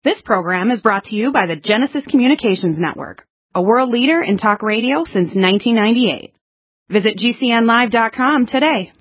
This program is brought to you by the Genesis Communications Network, a world leader in talk radio since 1998. Visit GCNlive.com today.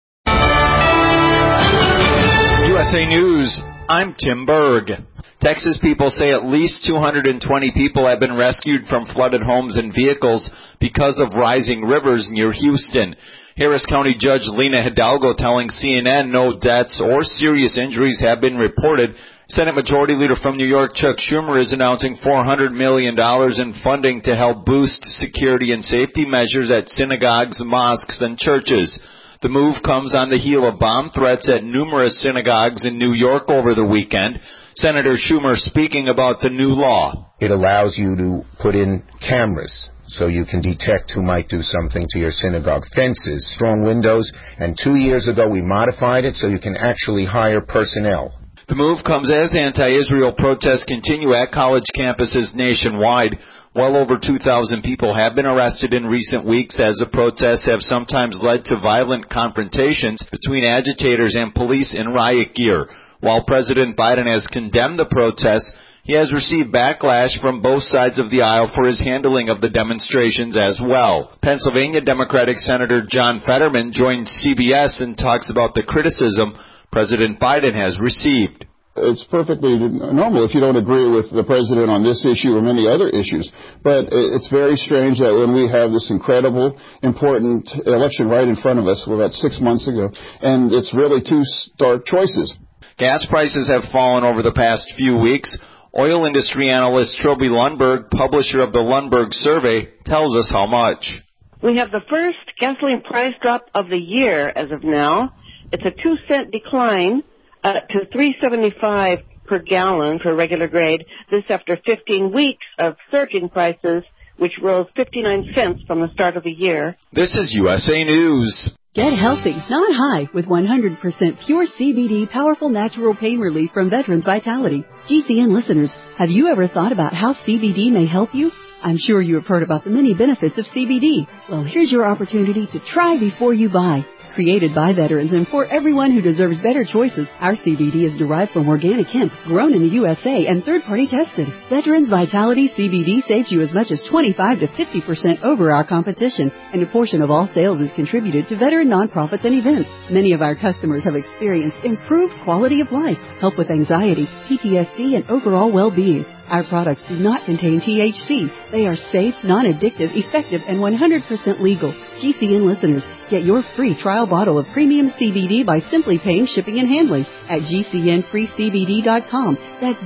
USA News, I'm Tim Berg. Texas people say at least 220 people have been rescued from flooded homes and vehicles because of rising rivers near Houston. Harris County Judge Lena Hidalgo telling CNN no deaths or serious injuries have been reported. Senate Majority Leader from New York, Chuck Schumer, is announcing $400 million in funding to help boost security and safety measures at synagogues, mosques, and churches. The move comes on the heel of bomb threats at numerous synagogues in New York over the weekend. Senator Schumer speaking about the new law. It allows you to put in cameras so you can detect who might do something to your synagogue. Fences, strong windows, and 2 years ago we modified it so you can actually hire personnel. The move comes as anti-Israel protests continue at college campuses nationwide. Well over 2,000 people have been arrested in recent weeks as the protests have sometimes led to violent confrontations between agitators and police in riot gear. While President Biden has condemned the protests, he has received backlash from both sides of the aisle for his handling of the demonstrations as well. Pennsylvania Democratic Senator John Fetterman joined CBS and talks about the criticism President Biden has received. It's perfectly normal if you don't agree with the president on this issue or many other issues. But it's very strange that when we have this incredible, important election right in front of us, about 6 months ago, and it's really two stark choices. Gas prices have fallen over the past few weeks. Oil industry analyst Trilby Lundberg, publisher of the Lundberg Survey, tells us how much. We have the first gasoline price drop of the year as of now. It's a 2-cent decline to $3.75 per gallon for regular grade. This after 15 weeks of surging prices, which rose 59 cents from the start of the year. This is USA News. Get healthy, not high, with 100% pure CBD powerful natural pain relief from Veterans Vitality. GCN listeners, have you ever thought about how CBD may help you? I'm sure you have heard about the many benefits of CBD. Well, here's your opportunity to try before you buy. Created by veterans and for everyone who deserves better choices, our CBD is derived from organic hemp, grown in the USA and third-party tested. Veterans Vitality CBD saves you as much as 25 to 50% over our competition, and a portion of all sales is contributed to veteran nonprofits and events. Many of our customers have experienced improved quality of life, help with anxiety, PTSD, and overall well-being. Our products do not contain THC. They are safe, non-addictive, effective, and 100% legal. GCN listeners, get your free trial bottle of premium CBD by simply paying shipping and handling at GCNFreeCBD.com. That's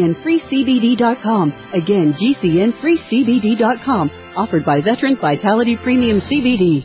GCNFreeCBD.com. Again, GCNFreeCBD.com. Offered by Veterans Vitality Premium CBD.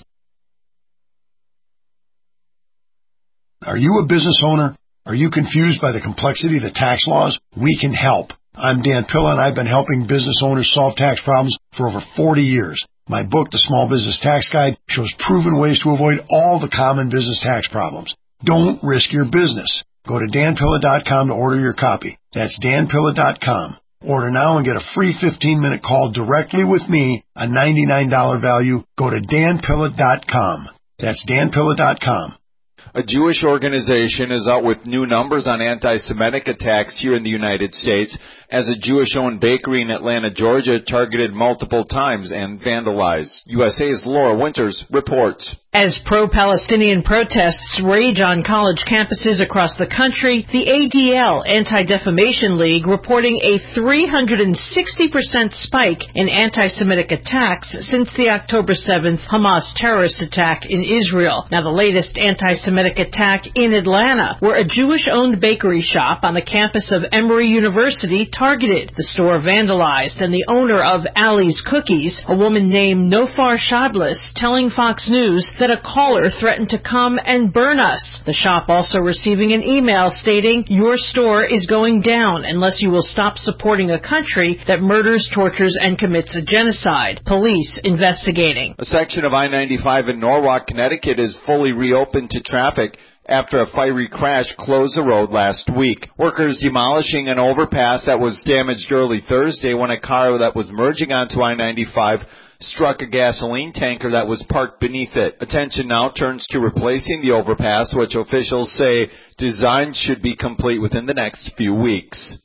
Are you a business owner? Are you confused by the complexity of the tax laws? We can help. I'm Dan Pilla, and I've been helping business owners solve tax problems for over 40 years. My book, The Small Business Tax Guide, shows proven ways to avoid all the common business tax problems. Don't risk your business. Go to danpilla.com to order your copy. That's danpilla.com. Order now and get a free 15-minute call directly with me, a $99 value. Go to danpilla.com. That's danpilla.com. A Jewish organization is out with new numbers on anti-Semitic attacks here in the United States as a Jewish-owned bakery in Atlanta, Georgia, targeted multiple times and vandalized. USA's Laura Winters reports. As pro-Palestinian protests rage on college campuses across the country, the ADL, Anti-Defamation League, reporting a 360% spike in anti-Semitic attacks since the October 7th Hamas terrorist attack in Israel. Now, the latest anti-Semitic attack in Atlanta, where a Jewish-owned bakery shop on the campus of Emory University targeted. The store vandalized, and the owner of Ali's Cookies, a woman named Nofar Shadlis, telling Fox News that a caller threatened to come and burn us. The shop also receiving an email stating, "Your store is going down unless you will stop supporting a country that murders, tortures, and commits a genocide." Police investigating. A section of I-95 in Norwalk, Connecticut is fully reopened to traffic after a fiery crash closed the road last week. Workers demolishing an overpass that was damaged early Thursday when a car that was merging onto I-95 struck a gasoline tanker that was parked beneath it. Attention now turns to replacing the overpass, which officials say design should be complete within the next few weeks.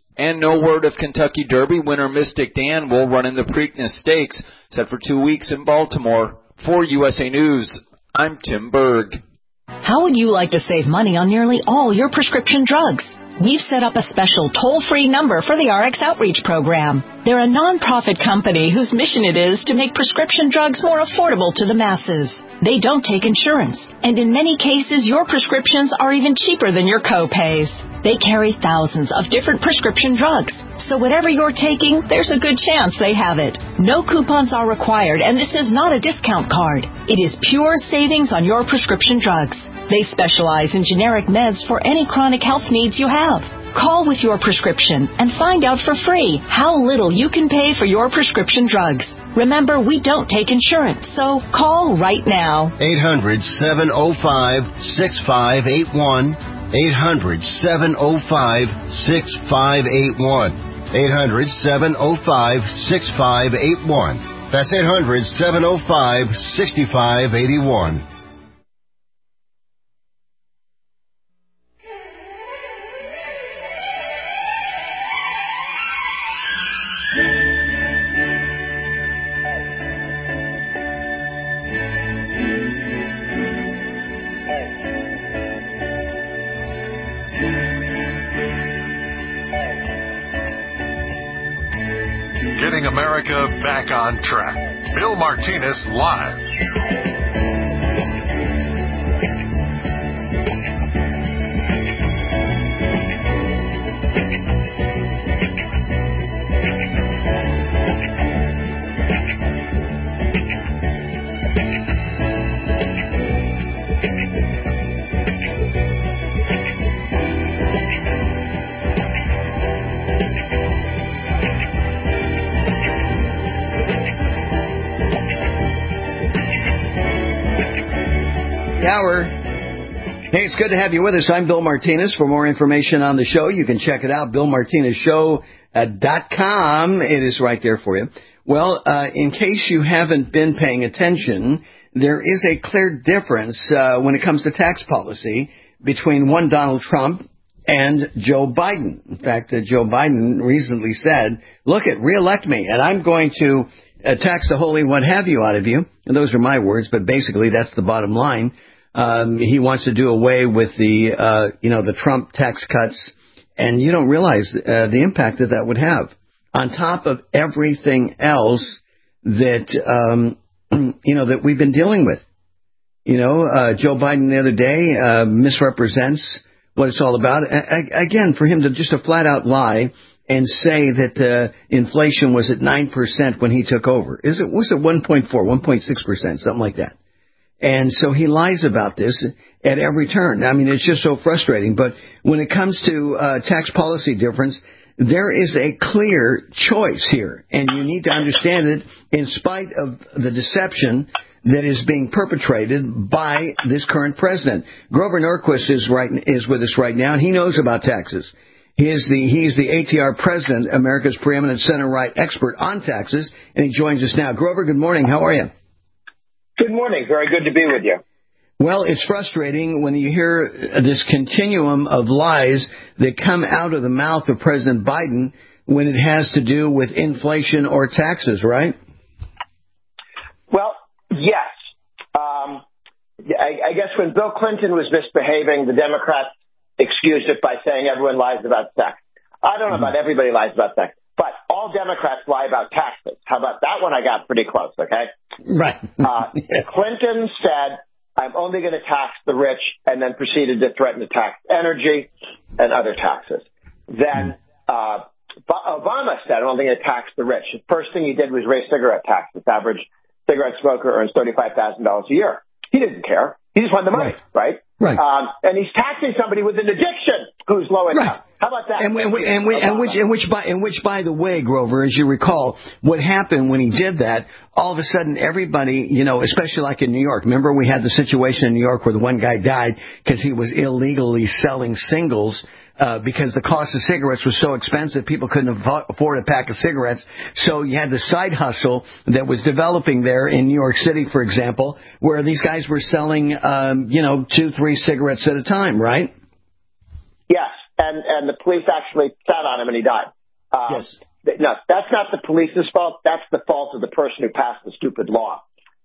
And no word of Kentucky Derby winner Mystic Dan will run in the Preakness Stakes, set for 2 weeks in Baltimore. For USA News, I'm Tim Berg. How would you like to save money on nearly all your prescription drugs? We've set up a special toll-free number for the RX Outreach Program. They're a nonprofit company whose mission it is to make prescription drugs more affordable to the masses. They don't take insurance, and in many cases, your prescriptions are even cheaper than your co-pays. They carry thousands of different prescription drugs, so whatever you're taking, there's a good chance they have it. No coupons are required, and this is not a discount card. It is pure savings on your prescription drugs. They specialize in generic meds for any chronic health needs you have. Call with your prescription and find out for free how little you can pay for your prescription drugs. Remember, we don't take insurance, so call right now. 800-705-6581. 800-705-6581. 800-705-6581. That's 800-705-6581. Getting America back on track. Bill Martinez Live. Hour. Hey, it's good to have you with us. I'm Bill Martinez. For more information on the show, you can check it out, BillMartinezShow.com. It is right there for you. Well, in case you haven't been paying attention, there is a clear difference when it comes to tax policy between one Donald Trump and Joe Biden. In fact, Joe Biden recently said, look, reelect me, and I'm going to tax the holy what have you out of you. And those are my words, but basically that's the bottom line. He wants to do away with the Trump tax cuts, and you don't realize the impact that would have on top of everything else that that we've been dealing with. Joe Biden the other day misrepresents what it's all about. Again, for him to just a flat out lie and say that inflation was at 9% when he took over. Was it 1.4, 1.6%, something like that? And so he lies about this at every turn. I mean, it's just so frustrating. But when it comes to tax policy difference, there is a clear choice here. And you need to understand it in spite of the deception that is being perpetrated by this current president. Grover Norquist is with us right now, and he knows about taxes. He's the ATR president, America's preeminent center-right expert on taxes, and he joins us now. Grover, good morning. How are you? Good morning. Very good to be with you. Well, it's frustrating when you hear this continuum of lies that come out of the mouth of President Biden when it has to do with inflation or taxes, right? Well, yes. I guess when Bill Clinton was misbehaving, the Democrats excused it by saying everyone lies about sex. I don't know about everybody lies about sex, but all Democrats lie about taxes. How about that one? I got pretty close, okay? Right. Clinton said, I'm only going to tax the rich, and then proceeded to threaten to tax energy and other taxes. Then Obama said, I'm only going to tax the rich. The first thing he did was raise cigarette taxes. Average cigarette smoker earns $35,000 a year. He didn't care. He just wanted the money, right? Right. And he's taxing somebody with an addiction who's low income. Right. How about that? Which, by the way, Grover, as you recall, what happened when he did that, all of a sudden everybody, especially like in New York, remember we had the situation in New York where the one guy died because he was illegally selling singles because the cost of cigarettes was so expensive, people couldn't afford a pack of cigarettes. So you had the side hustle that was developing there in New York City, for example, where these guys were selling, 2-3 cigarettes at a time, right? Yes. and the police actually sat on him and he died. Yes. No, that's not the police's fault. That's the fault of the person who passed the stupid law.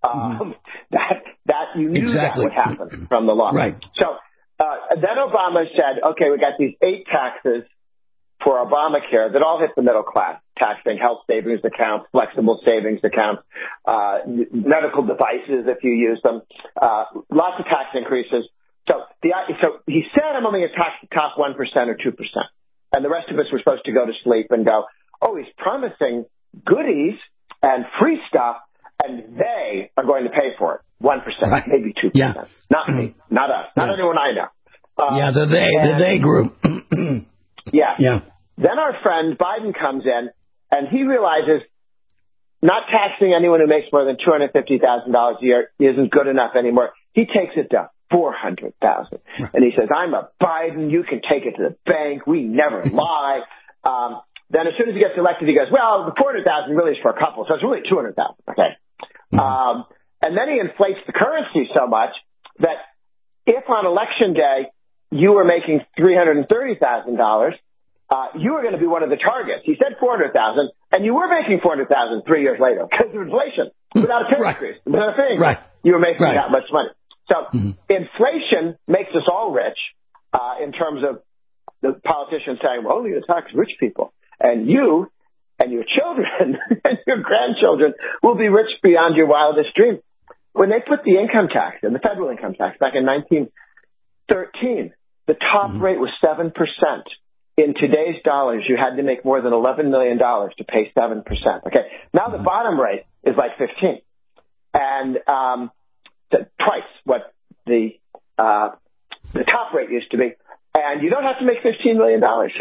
That you knew that would happen from the law. Right. So then Obama said, okay, we got these 8 taxes for Obamacare that all hit the middle class. Taxing health savings accounts, flexible savings accounts, medical devices if you use them, lots of tax increases. So he said, I'm only going to tax the top 1% or 2%. And the rest of us were supposed to go to sleep and go, oh, he's promising goodies and free stuff, and they are going to pay for it. 1%, maybe 2%. Yeah. Not me, not us, not anyone I know. The they group. Yeah. Then our friend Biden comes in, and he realizes not taxing anyone who makes more than $250,000 a year isn't good enough anymore. He takes it to $400,000, and he says, "I'm a Biden. You can take it to the bank. We never lie." Then as soon as he gets elected, he goes, "Well, the $400,000 really is for a couple, so it's really $200,000." Okay. And then he inflates the currency so much that if on election day you were making $330,000, you were going to be one of the targets. He said $400,000, and you were making $400,000 3 years later because of inflation, without a pay increase, without a thing. You were making that much money. So inflation makes us all rich in terms of the politicians saying, well, only tax rich people, and you and your children and your grandchildren will be rich beyond your wildest dreams. When they put the income tax in, the federal income tax, back in 1913, the top rate was 7%. In today's dollars, you had to make more than $11 million to pay 7%. Okay. Now the bottom rate is like 15, and twice what the top rate used to be. And you don't have to make $15 million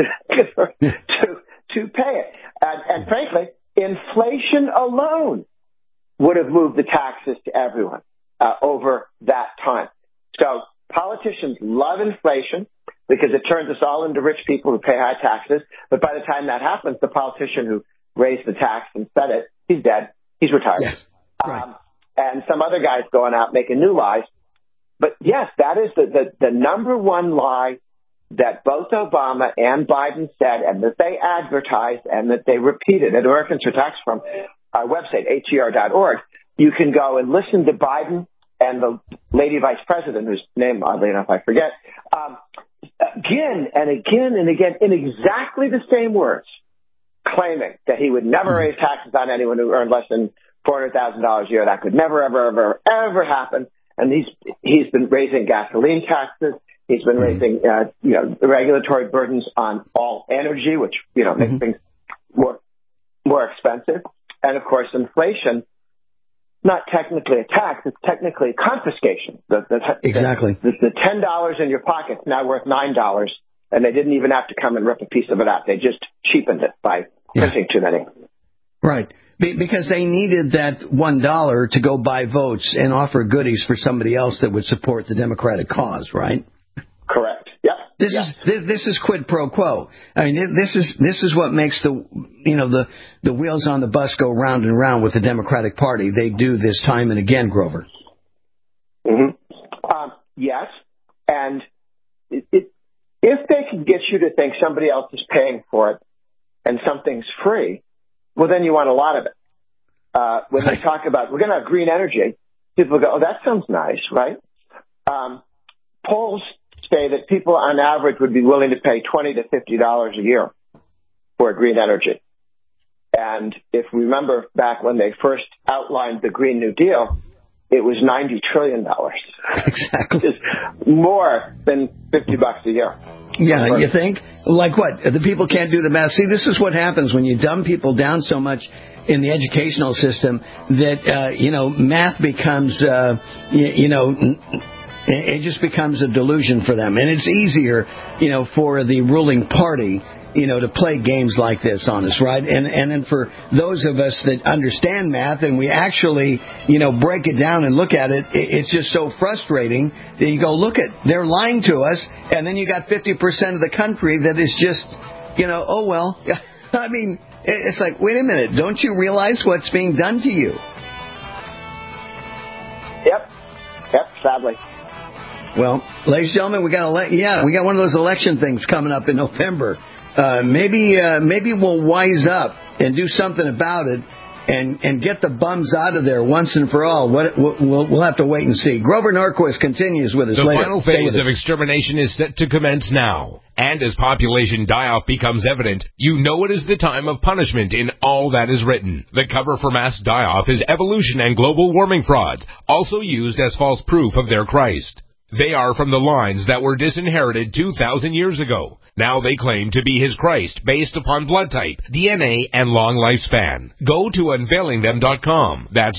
to pay it. And frankly, inflation alone would have moved the taxes to everyone over that time. So politicians love inflation because it turns us all into rich people who pay high taxes. But by the time that happens, the politician who raised the tax and said it, he's dead. He's retired. Yes. Right. And some other guy's going out making new lies. But yes, that is the number one lie that both Obama and Biden said, and that they advertised, and that they repeated at Americans for Tax Reform, our website, ATR.org. You can go and listen to Biden and the lady vice president, whose name, oddly enough, I forget, again and again and again in exactly the same words, claiming that he would never raise taxes on anyone who earned less than $400,000 a year. That could never, ever, ever happen. And he's been raising gasoline taxes. He's been raising, regulatory burdens on all energy, which, makes things more expensive. And of course, inflation, not technically a tax, it's technically confiscation. Exactly. The $10 in your pocket's now worth $9, and they didn't even have to come and rip a piece of it out. They just cheapened it by printing too many. Right. Because they needed that $1 to go buy votes and offer goodies for somebody else that would support the Democratic cause, right? Correct. Yep. This is quid pro quo. I mean, this is what makes the wheels on the bus go round and round with the Democratic Party. They do this time and again, Grover. Yes, and if they can get you to think somebody else is paying for it and something's free, well, then you want a lot of it. When they talk about we're going to have green energy, people go, "Oh, that sounds nice, right?" Polls say that people on average would be willing to pay $20 to $50 a year for green energy. And if we remember back when they first outlined the Green New Deal, it was $90 trillion. Exactly. It's more than $50 a year. Yeah, you think? Like what? The people can't do the math. See, this is what happens when you dumb people down so much in the educational system that, math becomes, it just becomes a delusion for them. And it's easier, for the ruling party, to play games like this on us, right? And then for those of us that understand math and we actually, break it down and look at it, it's just so frustrating that you go, look they're lying to us. And then you got 50% of the country that is just, oh, well, I mean, it's like, wait a minute, don't you realize what's being done to you? Yep, sadly. Well, ladies and gentlemen, we got one of those election things coming up in November. Maybe we'll wise up and do something about it and get the bums out of there once and for all. We'll have to wait and see. Grover Norquist continues with us later. The final phase of extermination is set to commence now. And as population die-off becomes evident, you know it is the time of punishment in all that is written. The cover for mass die-off is evolution and global warming frauds, also used as false proof of their Christ. They are from the lines that were disinherited 2,000 years ago. Now they claim to be his Christ based upon blood type, DNA, and long lifespan. Go to unveilingthem.com. That's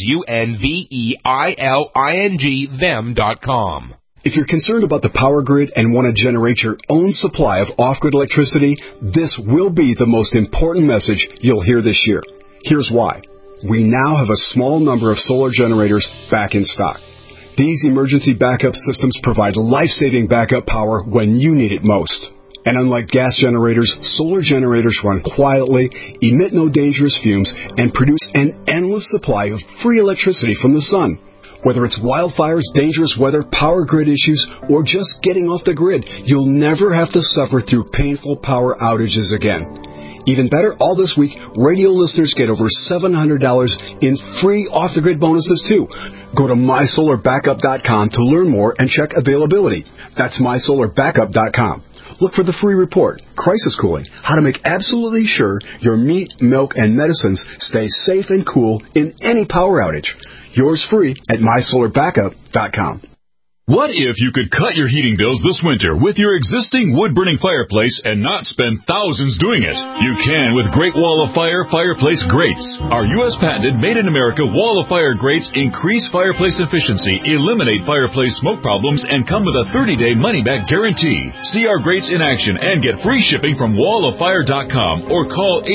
UNVEILING them.com. If you're concerned about the power grid and want to generate your own supply of off-grid electricity, this will be the most important message you'll hear this year. Here's why. We now have a small number of solar generators back in stock. These emergency backup systems provide life-saving backup power when you need it most. And unlike gas generators, solar generators run quietly, emit no dangerous fumes, and produce an endless supply of free electricity from the sun. Whether it's wildfires, dangerous weather, power grid issues, or just getting off the grid, you'll never have to suffer through painful power outages again. Even better, all this week, radio listeners get over $700 in free off-the-grid bonuses, too. Go to mysolarbackup.com to learn more and check availability. That's mysolarbackup.com. Look for the free report, Crisis Cooling, how to make absolutely sure your meat, milk, and medicines stay safe and cool in any power outage. Yours free at mysolarbackup.com. What if you could cut your heating bills this winter with your existing wood-burning fireplace and not spend thousands doing it? You can with Great Wall of Fire fireplace grates. Our U.S. patented made-in-America Wall of Fire grates increase fireplace efficiency, eliminate fireplace smoke problems, and come with a 30-day money-back guarantee. See our grates in action and get free shipping from walloffire.com or call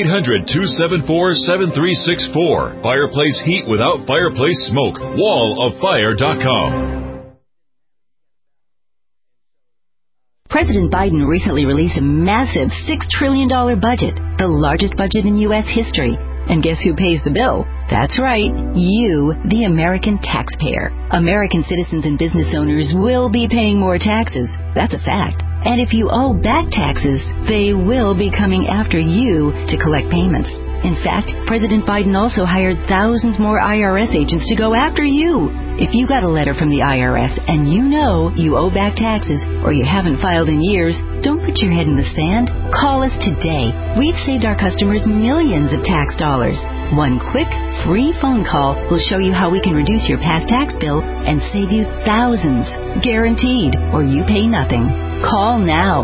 800-274-7364. Fireplace heat without fireplace smoke. walloffire.com. President Biden recently released a massive $6 trillion budget, the largest budget in U.S. history. And guess who pays the bill? That's right, you, the American taxpayer. American citizens and business owners will be paying more taxes. That's a fact. And if you owe back taxes, they will be coming after you to collect payments. In fact, President Biden also hired thousands more IRS agents to go after you. If you got a letter from the IRS and you know you owe back taxes or you haven't filed in years, don't put your head in the sand. Call us today. We've saved our customers millions of tax dollars. One quick, free phone call will show you how we can reduce your past tax bill and save you thousands. Guaranteed, or you pay nothing. Call now.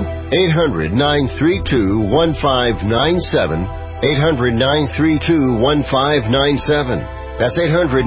800-932-1597. 800-932-1597. That's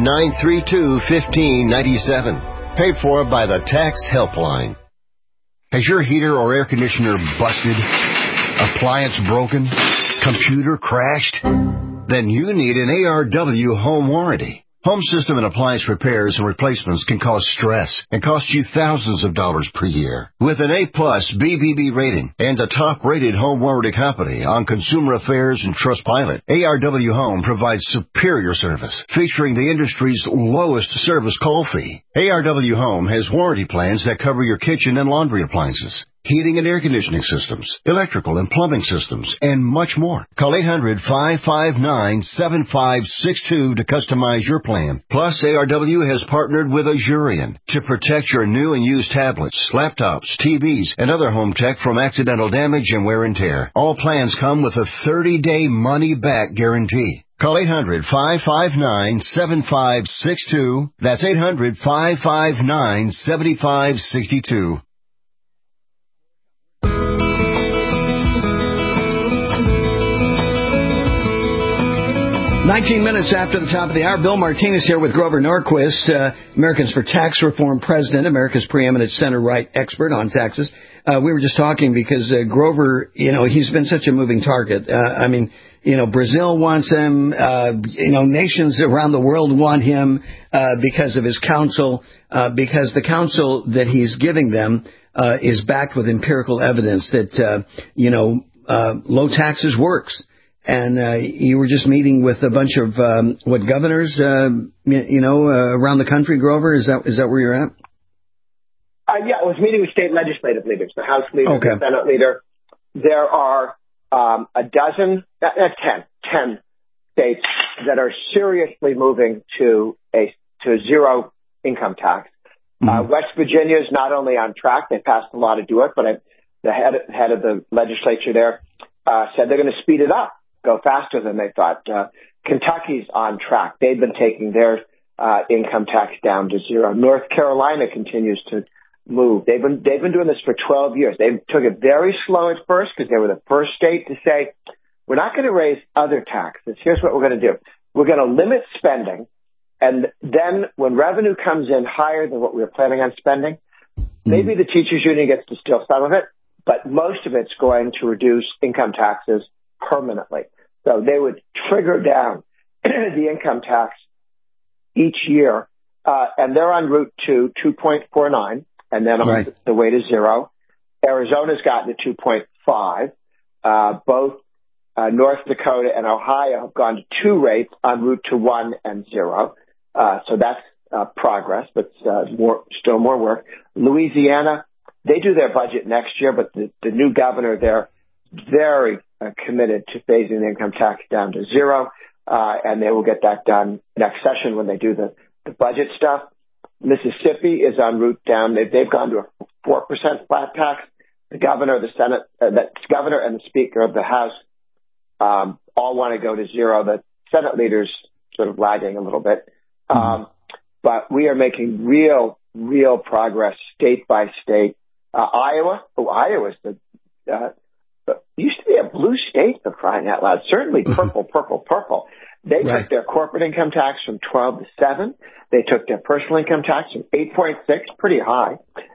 800-932-1597. Paid for by the Tax Helpline. Has your heater or air conditioner busted? Appliance broken? Computer crashed? Then you need an ARW home warranty. Home system and appliance repairs and replacements can cause stress and cost you thousands of dollars per year. With an A-plus BBB rating and a top-rated home warranty company on Consumer Affairs and Trustpilot, ARW Home provides superior service, featuring the industry's lowest service call fee. ARW Home has warranty plans that cover your kitchen and laundry appliances, heating and air conditioning systems, electrical and plumbing systems, and much more. Call 800-559-7562 to customize your plan. Plus, ARW has partnered with Azurian to protect your new and used tablets, laptops, TVs, and other home tech from accidental damage and wear and tear. All plans come with a 30-day money-back guarantee. Call 800-559-7562. That's 800-559-7562. 19 minutes after the top of the hour, Bill Martinez here with Grover Norquist, Americans for Tax Reform president, America's preeminent center-right expert on taxes. We were just talking because Grover, he's been such a moving target. Brazil wants him. Nations around the world want him because of his counsel, because the counsel that he's giving them is backed with empirical evidence that, low taxes works. And you were just meeting with a bunch of governors, around the country, Grover? Is that where you're at? Yeah, I was meeting with state legislative leaders, the House leader, the Senate leader. There are 10 states that are seriously moving to a zero income tax. West Virginia is not only on track, they passed a law to do it, but the head of the legislature there said they're going to speed it up, go faster than they thought. Kentucky's on track. They've been taking their income tax down to zero. North Carolina continues to move. They've been doing this for 12 years. They took it very slow at first because they were the first state to say, we're not going to raise other taxes. Here's what we're going to do. We're going to limit spending. And then when revenue comes in higher than what we were planning on spending, maybe the teachers union gets to steal some of it, but most of it's going to reduce income taxes permanently. So they would trigger down the income tax each year, and they're en route to 2.49, and then on the way to zero. Arizona's gotten to 2.5. Both North Dakota and Ohio have gone to 2 rates en route to 1 and 0. So that's progress, but still more work. Louisiana, they do their budget next year, but the new governor there very committed to phasing the income tax down to 0, and they will get that done next session when they do the budget stuff. Mississippi is en route down. They've gone to a 4% flat tax. The governor, the Senate, the governor and the Speaker of the House all want to go to 0. The Senate leaders sort of lagging a little bit. But we are making real progress state by state. Iowa's used to be a blue state, for crying out loud. Certainly purple. They took their corporate income tax from 12 to 7. They took their personal income tax from 8.6, pretty high,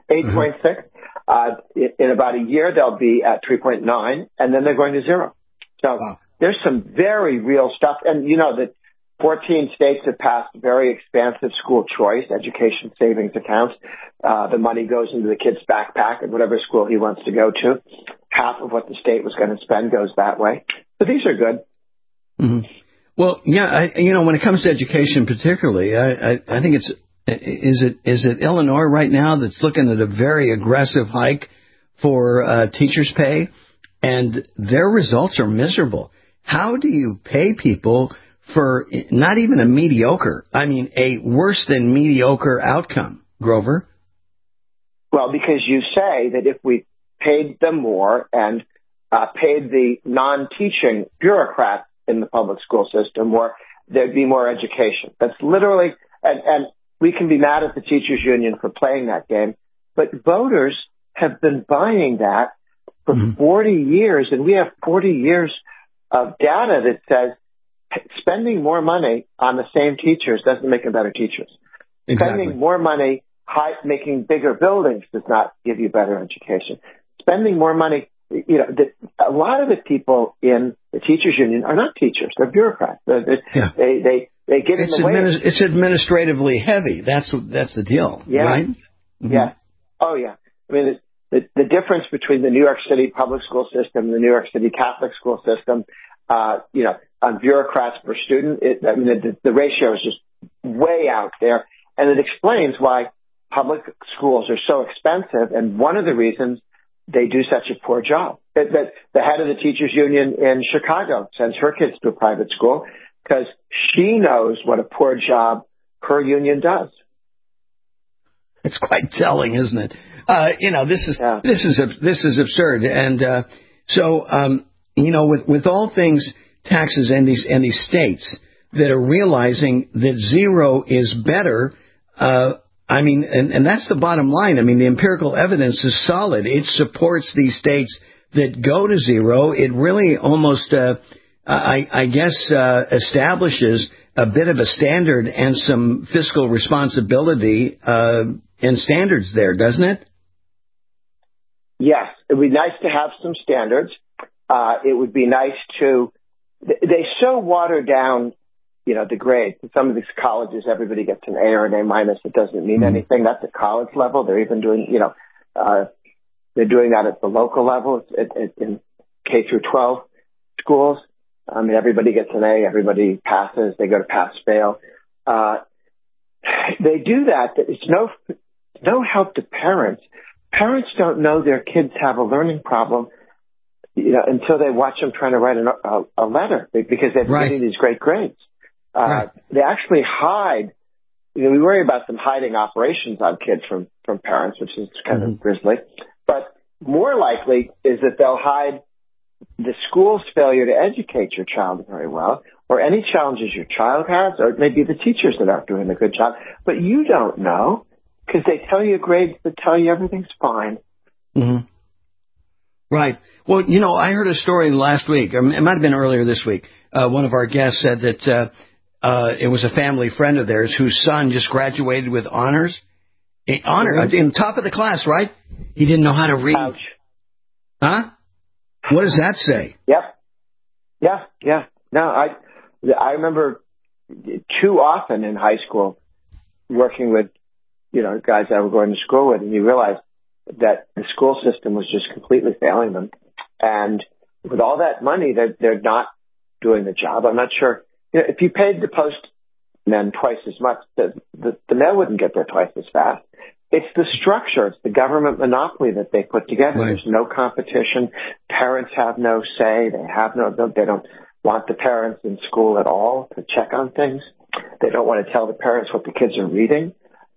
8.6. In about a year, they'll be at 3.9, and then they're going to 0. So there's some very real stuff. And you know that 14 states have passed very expansive school choice, education savings accounts. The money goes into the kid's backpack at whatever school he wants to go to. Half of what the state was going to spend goes that way. So these are good. Well, yeah, when it comes to education particularly, I think is it Illinois right now that's looking at a very aggressive hike for teachers' pay, and their results are miserable. How do you pay people for not even a mediocre, a worse than mediocre outcome, Grover? Well, because you say that if we paid them more and paid the non-teaching bureaucrats in the public school system more, there'd be more education. That's literally, and we can be mad at the teachers union for playing that game, but voters have been buying that for 40 years, and we have 40 years of data that says spending more money on the same teachers doesn't make them better teachers. Exactly. Spending more money making bigger buildings does not give you better education. Spending more money, a lot of the people in the teachers union are not teachers; they're bureaucrats. They get in the way. It's administratively heavy. That's the deal, right? Yeah. Oh yeah. I mean, the difference between the New York City public school system and the New York City Catholic school system, on bureaucrats per student, the ratio is just way out there, and it explains why public schools are so expensive. And one of the reasons they do such a poor job. The head of the teachers union in Chicago sends her kids to a private school because she knows what a poor job her union does. It's quite telling, isn't it? This is absurd. And with all things taxes and these states that are realizing that 0 is better. And that's the bottom line. The empirical evidence is solid. It supports these states that go to 0. It really almost, establishes a bit of a standard and some fiscal responsibility and standards there, doesn't it? Yes. It would be nice to have some standards. It would be nice to... They so water down the grades. In some of these colleges, everybody gets an A or an A-. It doesn't mean anything. That's at college level. They're even doing, they're doing that at the local level in K through 12 schools. Everybody gets an A. Everybody passes. They go to pass-fail. They do that. It's no help to parents. Parents don't know their kids have a learning problem, until they watch them trying to write a letter because they've been getting these great grades. They actually hide. We worry about them hiding operations on kids from parents, which is kind of grisly. But more likely is that they'll hide the school's failure to educate your child very well, or any challenges your child has, or maybe the teachers that aren't doing a good job. But you don't know because they tell you grades that tell you everything's fine. Mm-hmm. Right. Well, I heard a story last week, or it might have been earlier this week. One of our guests said that it was a family friend of theirs whose son just graduated with honors. In top of the class, right? He didn't know how to read. Ouch. Huh? What does that say? Yep. Yeah. No, I remember too often in high school working with, guys I were going to school with, and you realize that the school system was just completely failing them. And with all that money, they're not doing the job. I'm not sure. If you paid the postmen twice as much, the mail wouldn't get there twice as fast. It's the structure. It's the government monopoly that they put together. Right. There's no competition. Parents have no say. They don't want the parents in school at all to check on things. They don't want to tell the parents what the kids are reading.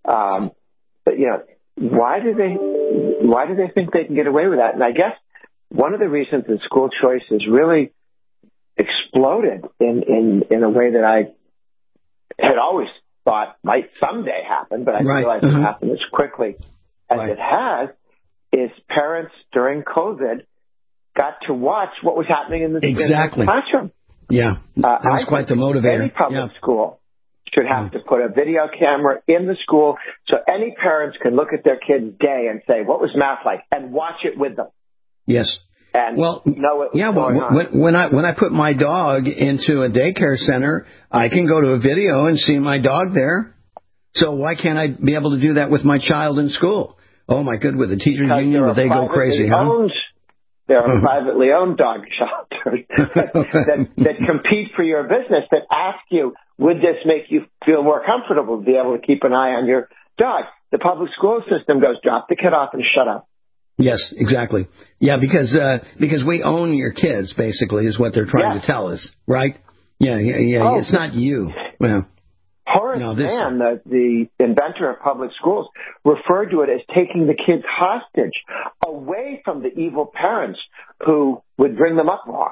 But why do they think they can get away with that? And I guess one of the reasons that school choice has really exploded in a way that I had always thought might someday happen, but I didn't realize it happened as quickly as it has, is parents during COVID got to watch what was happening in the classroom. Yeah, that was quite the motivator. Any public school should have to put a video camera in the school so any parents can look at their kid's day and say, what was math like? And watch it with them. Yes. And know what was going on. When I put my dog into a daycare center, I can go to a video and see my dog there. So why can't I be able to do that with my child in school? Oh, my God, with the teachers union, would they go crazy, huh? There are privately owned dog shelters that compete for your business, that ask you, would this make you feel more comfortable to be able to keep an eye on your dog? The public school system goes, drop the kid off and shut up. Yes, exactly. Yeah, because we own your kids, basically, is what they're trying to tell us, right? Yeah. Oh, it's not you. Well, Horace Mann, the inventor of public schools, referred to it as taking the kids hostage away from the evil parents who would bring them up wrong.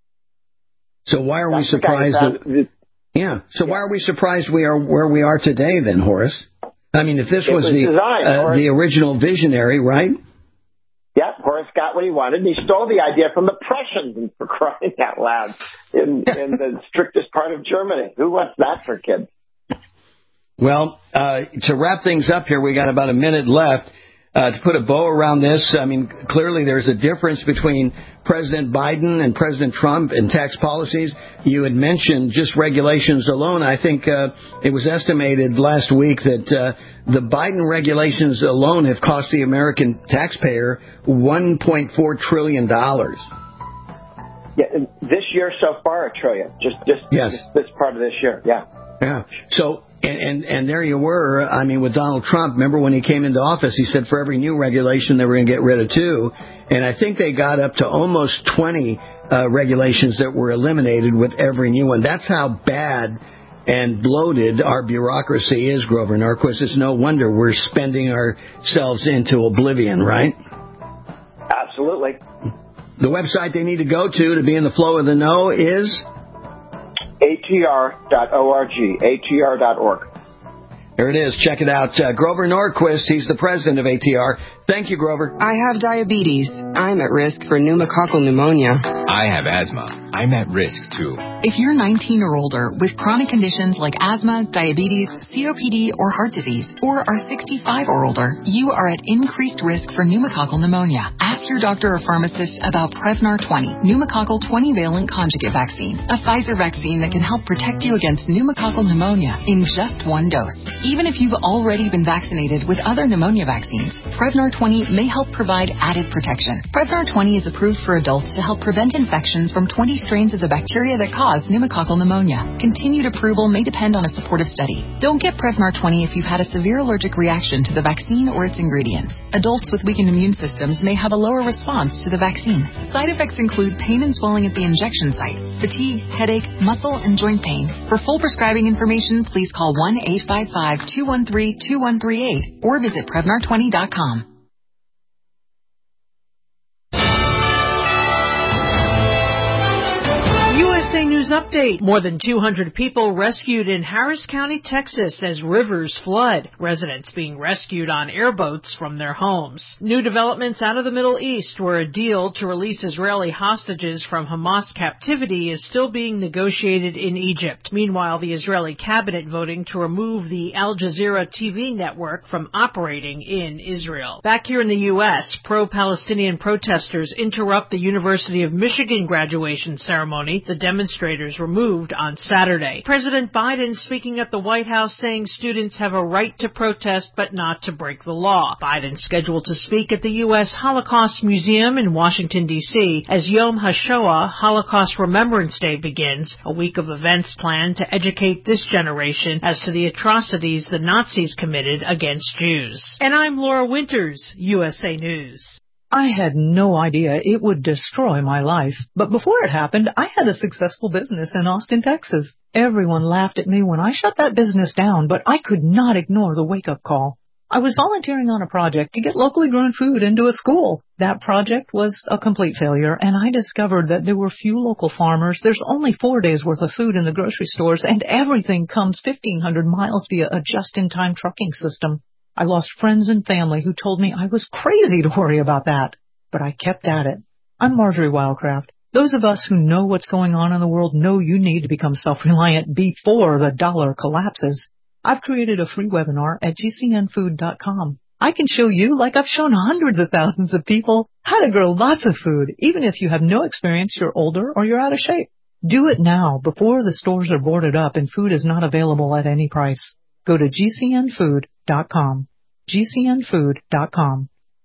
So why are we surprised? Why are we surprised we are where we are today, then, Horace? I mean, if this was the original visionary, right? Yeah, Horace got what he wanted, and he stole the idea from the Prussians, for crying out loud, in the strictest part of Germany. Who wants that for kids? Well, to wrap things up here, we got about a minute left. To put a bow around this, I mean, clearly there's a difference between President Biden and President Trump in tax policies. You had mentioned just regulations alone. I think it was estimated last week that the Biden regulations alone have cost the American taxpayer $1.4 trillion. Yeah, this year so far, $1 trillion. Just this part of this year. Yeah. So. And there you were. I mean, with Donald Trump, remember when he came into office, he said for every new regulation they were going to get rid of 2. And I think they got up to almost 20 regulations that were eliminated with every new one. That's how bad and bloated our bureaucracy is, Grover Norquist. It's no wonder we're spending ourselves into oblivion, right? Absolutely. The website they need to go to be in the flow of the know is? ATR.org, ATR.org. There it is. Check it out. Grover Norquist, he's the president of ATR. Thank you, Grover. I have diabetes. I'm at risk for pneumococcal pneumonia. I have asthma. I'm at risk, too. If you're 19 or older with chronic conditions like asthma, diabetes, COPD, or heart disease, or are 65 or older, you are at increased risk for pneumococcal pneumonia. Ask your doctor or pharmacist about Prevnar 20, pneumococcal 20-valent conjugate vaccine, a Pfizer vaccine that can help protect you against pneumococcal pneumonia in just one dose. Even if you've already been vaccinated with other pneumonia vaccines, Prevnar 20 may help provide added protection. Prevnar 20 is approved for adults to help prevent infections from 26 strains of the bacteria that cause pneumococcal pneumonia. Continued approval may depend on a supportive study. Don't get Prevnar 20 if you've had a severe allergic reaction to the vaccine or its ingredients. Adults with weakened immune systems may have a lower response to the vaccine. Side effects include pain and swelling at the injection site, fatigue, headache, muscle, and joint pain. For full prescribing information, please call 1-855-213-2138 or visit Prevnar20.com. USA News Update. More than 200 people rescued in Harris County, Texas as rivers flood. Residents being rescued on airboats from their homes. New developments out of the Middle East, where a deal to release Israeli hostages from Hamas captivity is still being negotiated in Egypt. Meanwhile, the Israeli cabinet voting to remove the Al Jazeera TV network from operating in Israel. Back here in the U.S., pro-Palestinian protesters interrupt the University of Michigan graduation ceremony. The demonstrators were moved on Saturday. President Biden speaking at the White House saying students have a right to protest but not to break the law. Biden scheduled to speak at the U.S. Holocaust Museum in Washington, D.C. as Yom HaShoah, Holocaust Remembrance Day, begins, a week of events planned to educate this generation as to the atrocities the Nazis committed against Jews. And I'm Laura Winters, USA News. I had no idea it would destroy my life. But before it happened, I had a successful business in Austin, Texas. Everyone laughed at me when I shut that business down, but I could not ignore the wake-up call. I was volunteering on a project to get locally grown food into a school. That project was a complete failure, and I discovered that there were few local farmers. There's only 4 days' worth of food in the grocery stores, and everything comes 1,500 miles via a just-in-time trucking system. I lost friends and family who told me I was crazy to worry about that. But I kept at it. I'm Marjorie Wildcraft. Those of us who know what's going on in the world know you need to become self-reliant before the dollar collapses. I've created a free webinar at gcnfood.com. I can show you, like I've shown hundreds of thousands of people, how to grow lots of food, even if you have no experience, you're older, or you're out of shape. Do it now before the stores are boarded up and food is not available at any price. Go to gcnfood.com. gcnfood.com.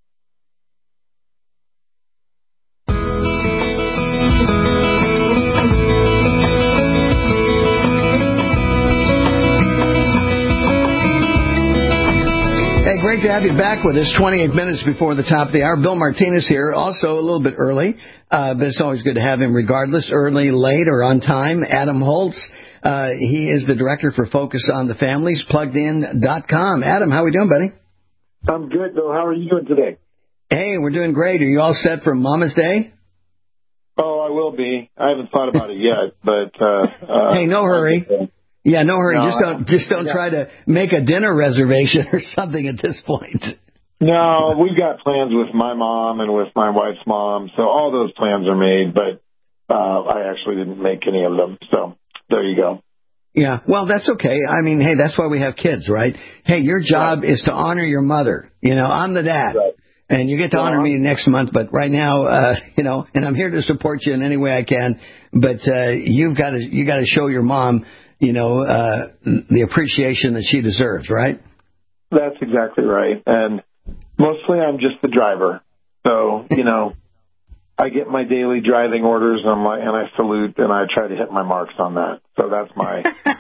Hey, great to have you back with us. 28 minutes before the top of the hour. Bill Martinez here, also a little bit early, but it's always good to have him regardless, early, late, or on time. Adam Holtz, he is the director for Focus on the Families, PluggedIn.com. Adam, how are we doing, buddy? I'm good, Bill. How are you doing today? Hey, we're doing great. Are you all set for Mama's Day? Oh, I will be. I haven't thought about it yet, but hey, no hurry. Yeah, no hurry. No, just don't try to make a dinner reservation or something at this point. No, we've got plans with my mom and with my wife's mom, so all those plans are made, but I actually didn't make any of them. So there you go. Yeah, well, that's okay. I mean, hey, that's why we have kids, right? Hey, your job is to honor your mother. You know, I'm the dad. Right. And you get to honor me next month, but right now, you know, and I'm here to support you in any way I can, but you got to show your mom, you know, the appreciation that she deserves, right? That's exactly right. And mostly I'm just the driver. So, you know, I get my daily driving orders and I salute and I try to hit my marks on that. So that's my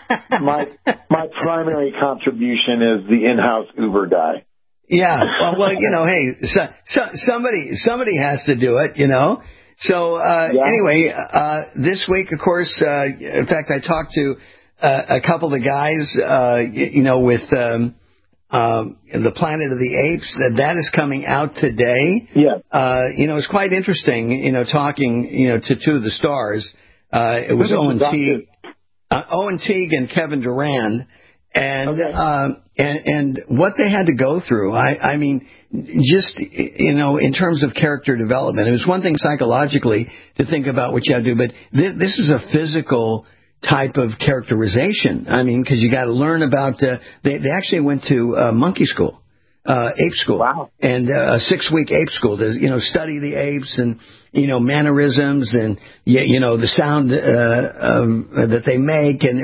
my primary contribution is the in-house Uber guy. Yeah. Well, you know, hey, somebody has to do it, you know. So anyway, this week, of course, in fact, I talked to a couple of guys, you know, with the Planet of the Apes. That is coming out today. Yeah. You know, it's quite interesting, you know, talking, you know, to two of the stars. It was Owen Teague and Kevin Durand. And and what they had to go through, I mean, just, you know, in terms of character development, it was one thing psychologically to think about what you have to do, but this is a physical type of characterization. I mean, because you got to learn about, they actually went to monkey school, ape school, wow. And a 6-week ape school to, you know, study the apes and, you know, mannerisms and, you know, the sound that they make. And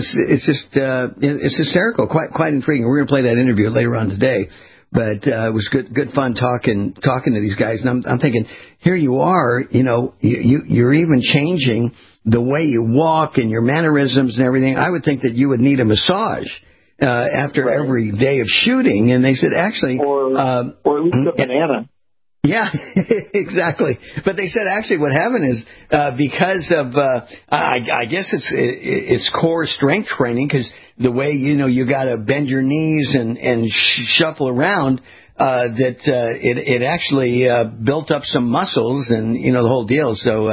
it's hysterical, quite intriguing. We're going to play that interview later on today. But it was good fun talking to these guys. And I'm thinking, here you are, you know, you're even changing the way you walk and your mannerisms and everything, I would think that you would need a massage after every day of shooting. And they said, actually... Or at least a banana. Yeah, exactly. But they said actually what happened is because of I guess it's core strength training, because the way you got to bend your knees and shuffle around, that it actually built up some muscles and the whole deal. So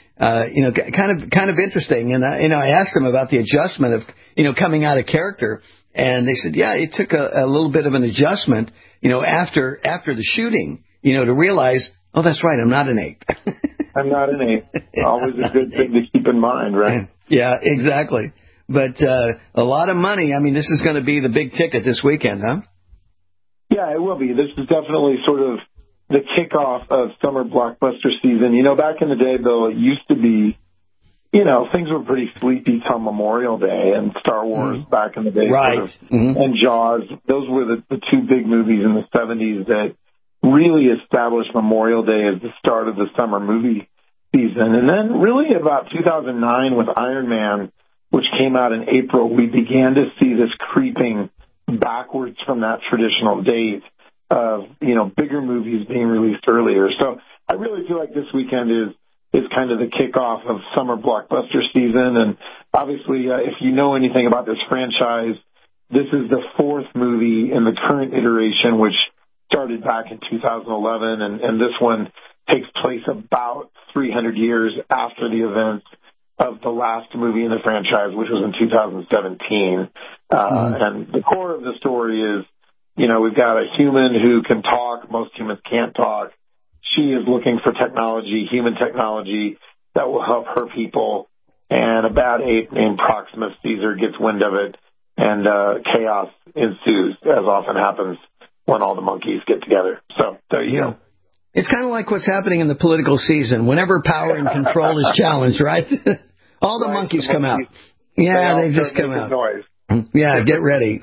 kind of interesting. And I asked them about the adjustment of coming out of character, and they said it took a little bit of an adjustment after the shooting. To realize, oh, that's right, I'm not an ape. I'm not an ape. Always a good thing to keep in mind, right? Yeah, exactly. But a lot of money. I mean, this is going to be the big ticket this weekend, huh? Yeah, it will be. This is definitely sort of the kickoff of summer blockbuster season. Back in the day, Bill, it used to be, things were pretty sleepy till Memorial Day, and Star Wars back in the day, right? And Jaws. Those were the two big movies in the 70s that really established Memorial Day as the start of the summer movie season. And then really about 2009 with Iron Man, which came out in April, we began to see this creeping backwards from that traditional date of, bigger movies being released earlier. So I really feel like this weekend is kind of the kickoff of summer blockbuster season. And obviously, if you know anything about this franchise, this is the fourth movie in the current iteration, which started back in 2011, and this one takes place about 300 years after the events of the last movie in the franchise, which was in 2017. And the core of the story is, we've got a human who can talk. Most humans can't talk. She is looking for technology, human technology, that will help her people. And a bad ape named Proximus Caesar gets wind of it, and chaos ensues, as often happens when all the monkeys get together. So there you go. It's kind of like what's happening in the political season. Whenever power and control is challenged, right? All the monkeys come out. Yeah, they just come out. Noise. Yeah, get ready.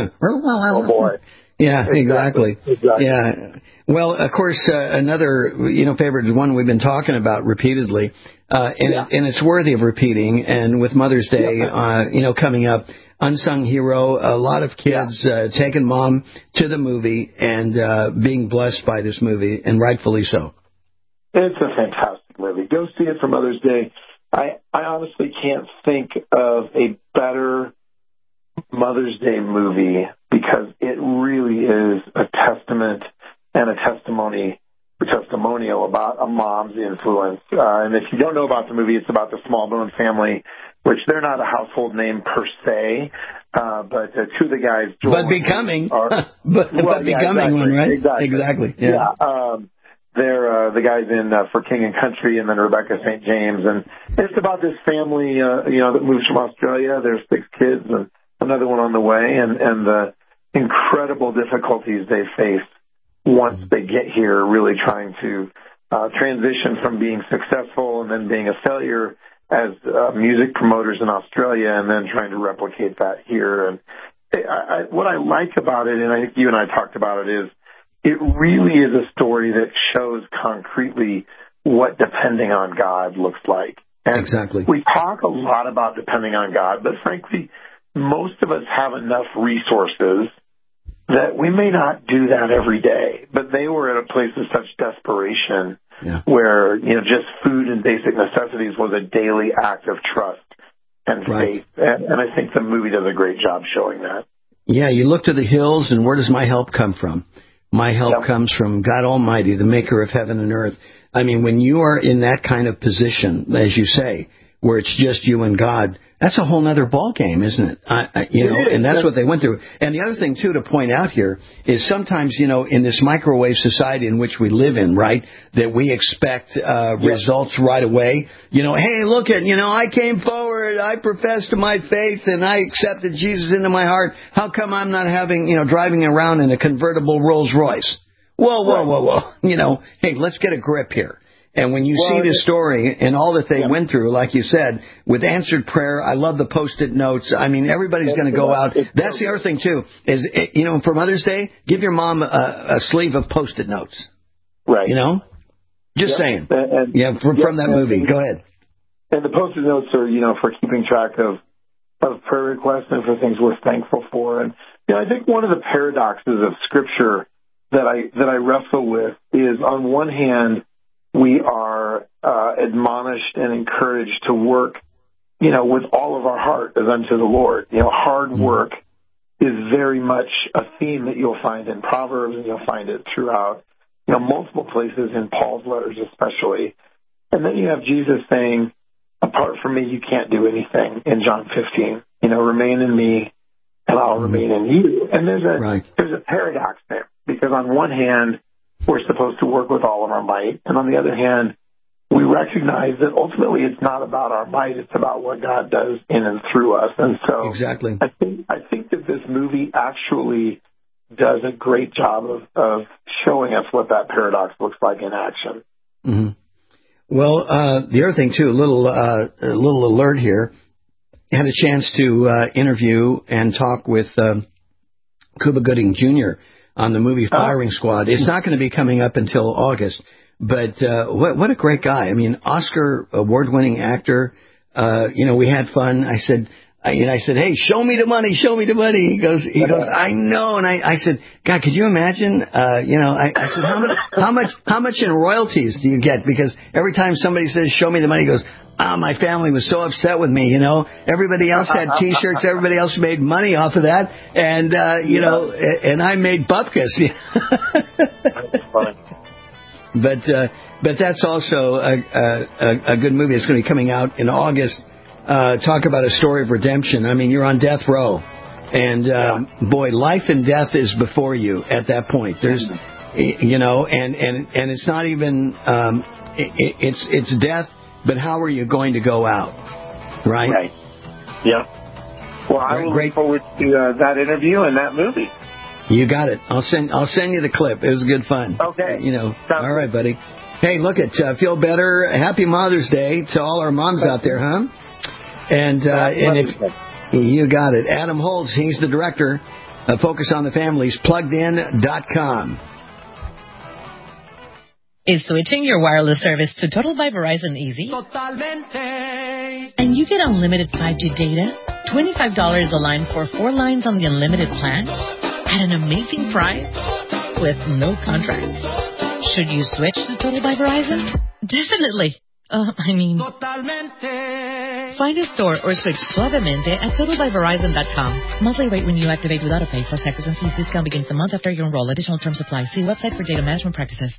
Oh, boy. Yeah, exactly. Yeah. Well, of course, another, favorite one we've been talking about repeatedly, and it's worthy of repeating. And with Mother's Day, coming up, unsung hero, a lot of kids taking mom to the movie and being blessed by this movie, and rightfully so. It's a fantastic movie. Go see it for Mother's Day. I honestly can't think of a better Mother's Day movie, because it really is a testament and a testimonial about a mom's influence. And if you don't know about the movie, it's about the Smallbone family, which they're not a household name per se, but two of the guys... But becoming. Becoming one, right? Exactly. Yeah. They're the guys in For King and Country, and then Rebecca St. James. And it's about this family, that moves from Australia. There's 6 kids and another one on the way, and the incredible difficulties they face once they get here, really trying to transition from being successful and then being a failure as music promoters in Australia, and then trying to replicate that here. And what I like about it, and I think you and I talked about it, is it really is a story that shows concretely what depending on God looks like. And exactly. We talk a lot about depending on God, but frankly, most of us have enough resources that we may not do that every day. But they were at a place of such desperation where, just food and basic necessities was a daily act of trust and faith. And I think the movie does a great job showing that. Yeah, you look to the hills, and where does my help come from? My help comes from God Almighty, the maker of heaven and earth. I mean, when you are in that kind of position, as you say, where it's just you and God, that's a whole other ball game, isn't it? And that's what they went through. And the other thing, too, to point out here is sometimes, in this microwave society in which we live in, right, that we expect results right away. Hey, look at, I came forward, I professed my faith, and I accepted Jesus into my heart. How come I'm not driving around in a convertible Rolls Royce? Whoa. Hey, let's get a grip here. And when you see this story and all that they went through, like you said, with answered prayer, I love the Post-it notes. I mean, everybody's going to go out. That's the other thing, too, is, for Mother's Day, give your mom a sleeve of Post-it notes. Right. Just saying. From that movie. Go ahead. And the Post-it notes are, for keeping track of prayer requests and for things we're thankful for. And, I think one of the paradoxes of Scripture that I wrestle with is, on one hand, we are admonished and encouraged to work, with all of our heart as unto the Lord. Hard work is very much a theme that you'll find in Proverbs, and you'll find it throughout, multiple places in Paul's letters especially. And then you have Jesus saying, apart from me, you can't do anything in John 15. Remain in me, and I'll remain in you. And there's a paradox there, because on one hand, we're supposed to work with all of our might, and on the other hand, we recognize that ultimately it's not about our might, it's about what God does in and through us. And so exactly. I think that this movie actually does a great job of showing us what that paradox looks like in action. Mm-hmm. Well, the other thing, too, a little alert here. I had a chance to interview and talk with Cuba Gooding Jr. on the movie Firing Squad. It's not going to be coming up until August. But what a great guy. I mean, Oscar award-winning actor. We had fun. I said, hey, show me the money. He goes, I know. And I said, God, could you imagine? I said, how much in royalties do you get? Because every time somebody says, show me the money, he goes, my family was so upset with me. Everybody else had T-shirts. Everybody else made money off of that. And, and I made bupkis. That's funny. But that's also a good movie. It's going to be coming out in August. Talk about a story of redemption. I mean, you're on death row, and boy, life and death is before you at that point. There's, and it's not even it's death, but how are you going to go out, right? Right. Yeah. Well, I will look forward to that interview and that movie. You got it. I'll send you the clip. It was good fun. Okay. All right, buddy. Hey, look at feel better. Happy Mother's Day to all our moms out there, huh? And if you got it, Adam Holtz, he's the director of Focus on the Family's PluggedIn.com. Is switching your wireless service to Total by Verizon easy? Totalmente. And you get unlimited 5G data, $25 a line for 4 lines on the unlimited plan, at an amazing price with no contracts. Should you switch to Total by Verizon? Definitely. Totalmente. Find a store or switch suavemente at TotalByVerizon.com. Monthly rate when you activate without a pay plus taxes and fees. Discount begins the month after you enroll. Additional terms apply. See website for data management practices.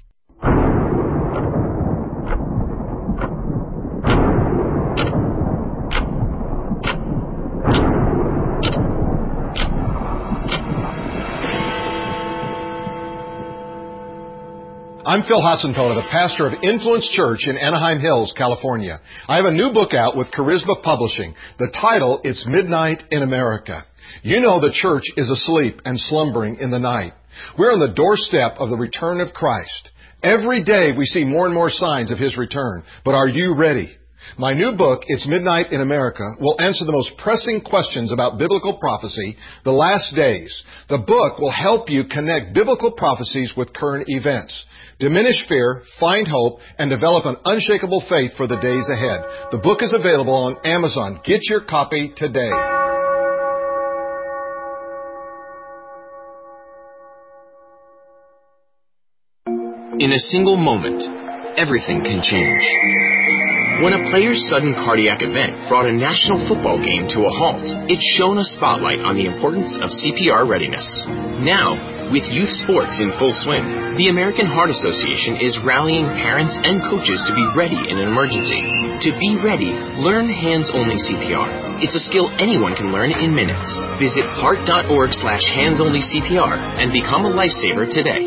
I'm Phil Hasentona, the pastor of Influence Church in Anaheim Hills, California. I have a new book out with Charisma Publishing. The title, It's Midnight in America. You know the church is asleep and slumbering in the night. We're on the doorstep of the return of Christ. Every day we see more and more signs of His return. But are you ready? My new book, It's Midnight in America, will answer the most pressing questions about biblical prophecy, the last days. The book will help you connect biblical prophecies with current events. Diminish fear, find hope, and develop an unshakable faith for the days ahead. The book is available on Amazon. Get your copy today. In a single moment, everything can change. When a player's sudden cardiac event brought a national football game to a halt, it shone a spotlight on the importance of CPR readiness. Now, with youth sports in full swing, the American Heart Association is rallying parents and coaches to be ready in an emergency. To be ready, learn hands-only CPR. It's a skill anyone can learn in minutes. Visit heart.org/hands-only-CPR and become a lifesaver today.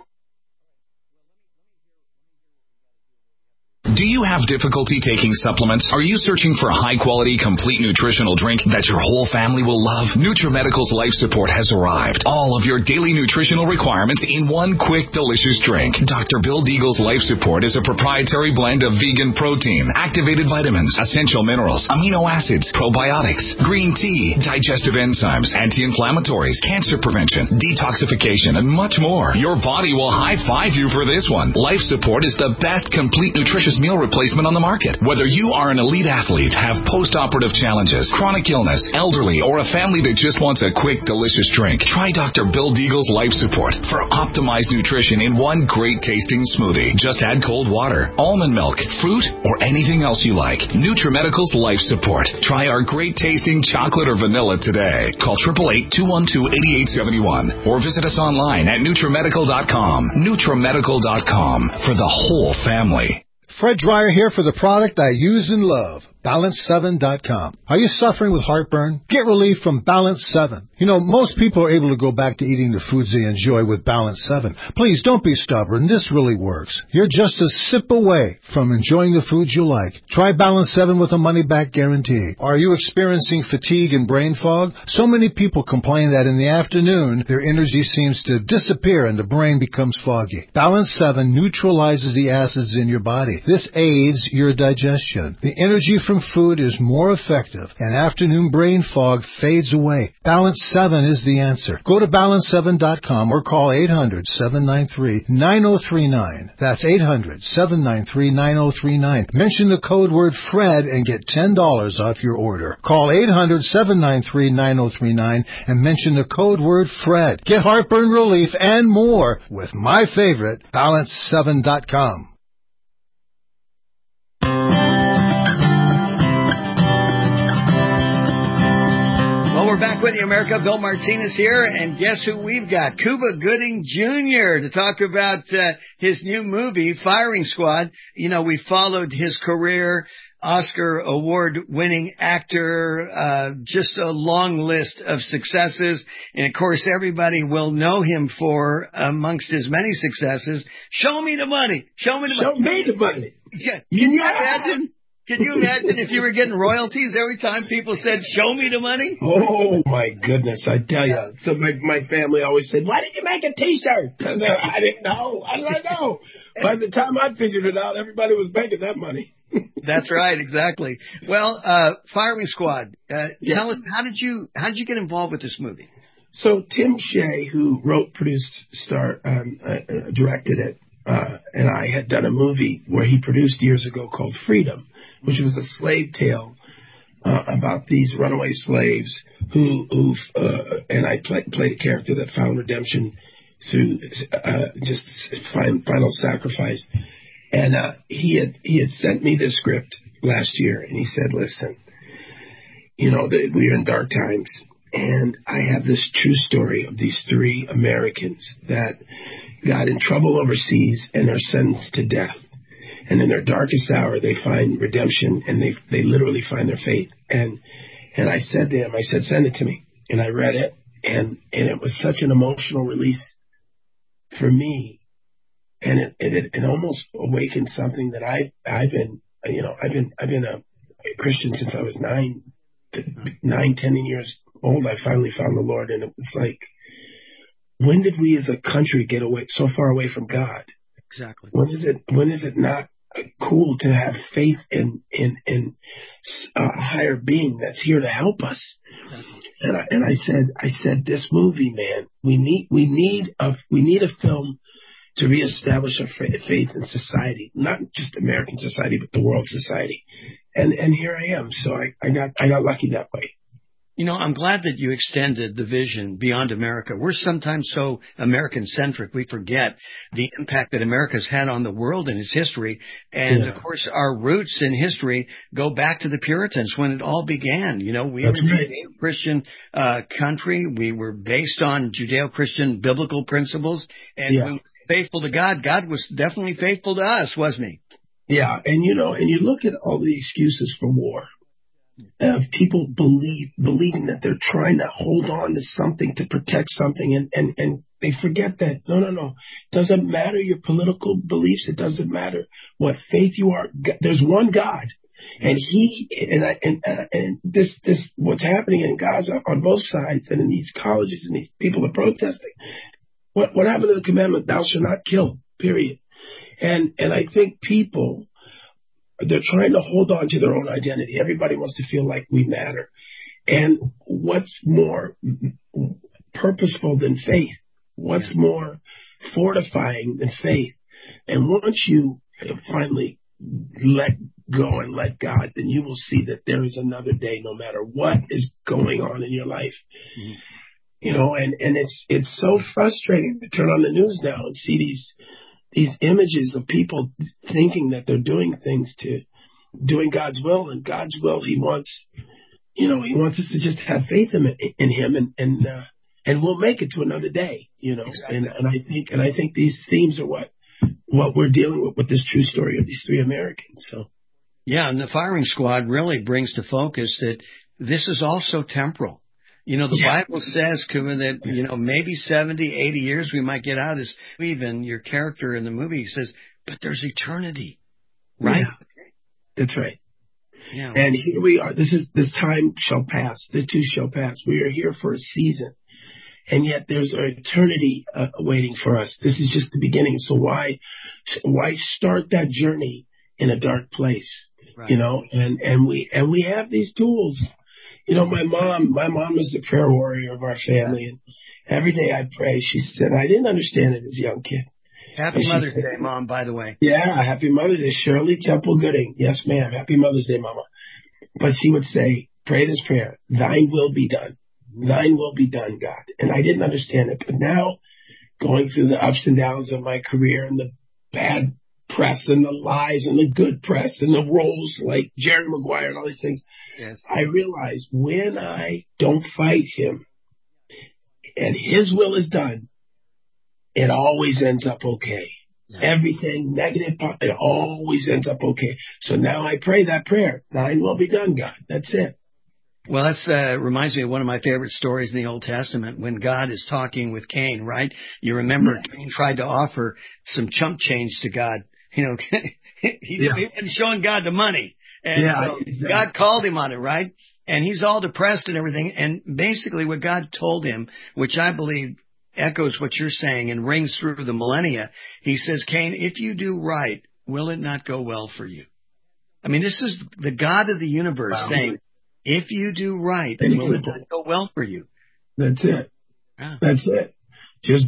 Do you have difficulty taking supplements? Are you searching for a high-quality, complete nutritional drink that your whole family will love? NutriMedical's Life Support has arrived. All of your daily nutritional requirements in one quick, delicious drink. Dr. Bill Deagle's Life Support is a proprietary blend of vegan protein, activated vitamins, essential minerals, amino acids, probiotics, green tea, digestive enzymes, anti-inflammatories, cancer prevention, detoxification, and much more. Your body will high-five you for this one. Life Support is the best complete nutritious meal replacement replacement on the market. Whether you are an elite athlete, have post-operative challenges, chronic illness, elderly, or a family that just wants a quick, delicious drink, try Dr. Bill Deagle's Life Support for optimized nutrition in one great tasting smoothie. Just add cold water, almond milk, fruit, or anything else you like. NutriMedical's Life Support. Try our great tasting chocolate or vanilla today. Call 888-212-8871 or visit us online at NutriMedical.com. NutriMedical.com for the whole family. Fred Dreyer here for the product I use and love, Balance7.com. Are you suffering with heartburn? Get relief from Balance 7. You know, most people are able to go back to eating the foods they enjoy with Balance 7. Please don't be stubborn. This really works. You're just a sip away from enjoying the foods you like. Try Balance 7 with a money-back guarantee. Are you experiencing fatigue and brain fog? So many people complain that in the afternoon, their energy seems to disappear and the brain becomes foggy. Balance 7 neutralizes the acids in your body. This aids your digestion. The energy from food is more effective, and afternoon brain fog fades away. Balance 7 is the answer. Go to Balance7.com or call 800-793-9039. That's 800-793-9039. Mention the code word FRED and get $10 off your order. Call 800-793-9039 and mention the code word FRED. Get heartburn relief and more with my favorite, Balance7.com. We're back with you, America. Bill Martinez here, and guess who we've got? Cuba Gooding Jr. to talk about his new movie, Firing Squad. You know, we followed his career, Oscar award-winning actor, just a long list of successes. And, of course, everybody will know him for, amongst his many successes, Show Me the Money. Show Me the Money. Show me the money. Yeah. Can you imagine? Can you imagine if you were getting royalties every time people said, show me the money? Oh, my goodness, I tell you. So my family always said, why did you make a T-shirt? I didn't know. How did I know? By the time I figured it out, everybody was making that money. That's right, exactly. Well, Firing Squad, tell us, how did you get involved with this movie? So Tim Shea, who wrote, produced, directed it, and I had done a movie where he produced years ago called Freedom, which was a slave tale about these runaway slaves who and I played a character that found redemption through just final sacrifice. And he had sent me this script last year, and he said, "Listen, we are in dark times, and I have this true story of these 3 Americans that got in trouble overseas and are sentenced to death. And in their darkest hour, they find redemption, and they literally find their fate." And I said to him, send it to me. And I read it, and it was such an emotional release for me. And it almost awakened something that I've been a Christian since I was 10 years old. I finally found the Lord, and it was like, when did we as a country get so far away from God? Exactly. When is it not cool to have faith in a higher being that's here to help us? And I said, this movie, man, we need a film to reestablish a faith in society, not just American society, but the world society. And here I am. So I got lucky that way. I'm glad that you extended the vision beyond America. We're sometimes so American-centric, we forget the impact that America's had on the world in its history. And, Of course, our roots in history go back to the Puritans when it all began. We were a Judeo-Christian country. We were based on Judeo-Christian biblical principles. And we were faithful to God. God was definitely faithful to us, wasn't he? Yeah, and you look at all the excuses for war. Of people believing that they're trying to hold on to something to protect something, and they forget that no, it doesn't matter your political beliefs. It doesn't matter what faith you are. There's one God, and this what's happening in Gaza on both sides, and in these colleges, and these people are protesting. What happened to the commandment, thou shalt not kill? Period. And I think people, they're trying to hold on to their own identity. Everybody wants to feel like we matter. And what's more purposeful than faith? What's more fortifying than faith? And once you finally let go and let God, then you will see that there is another day no matter what is going on in your life. Mm-hmm. You know, and it's so frustrating to turn on the news now and see these images of people thinking that they're doing things to doing God's will, and God's will, He wants us to just have faith in Him, and we'll make it to another day, you know. Exactly. And I think these themes are what we're dealing with this true story of these three Americans. So, yeah, and the firing squad really brings to focus that this is also temporal. You know, the Bible says, Kuma, that, you know, maybe 70, 80 years we might get out of this. Even your character in the movie says, but there's eternity, right? Yeah, that's right. Yeah. And here we are. This time shall pass. The two shall pass. We are here for a season. And yet there's an eternity waiting for us. This is just the beginning. So why start that journey in a dark place? Right. You know, and we have these tools. You know, my mom was the prayer warrior of our family, and every day I pray. She said, I didn't understand it as a young kid. Happy Mother's Day, Mom, by the way. Yeah, Happy Mother's Day. Shirley Temple Gooding. Yes, ma'am. Happy Mother's Day, Mama. But she would say, pray this prayer, thine will be done. Thine will be done, God. And I didn't understand it. But now, going through the ups and downs of my career and the bad press and the lies and the good press and the roles like Jerry Maguire and all these things, yes, I realize when I don't fight him and his will is done, it always ends up okay. Yeah. Everything negative, it always ends up okay. So now I pray that prayer. Thine will be done, God. That's it. Well, that reminds me of one of my favorite stories in the Old Testament when God is talking with Cain, right? You remember Cain tried to offer some chump change to God. You know, he wasn't showing God the money. And so exactly. God called him on it, right? And he's all depressed and everything. And basically what God told him, which I believe echoes what you're saying and rings through the millennia, he says, Cain, if you do right, will it not go well for you? I mean, this is the God of the universe saying, if you do right, will it not go well for you? That's it. Yeah. That's it. Just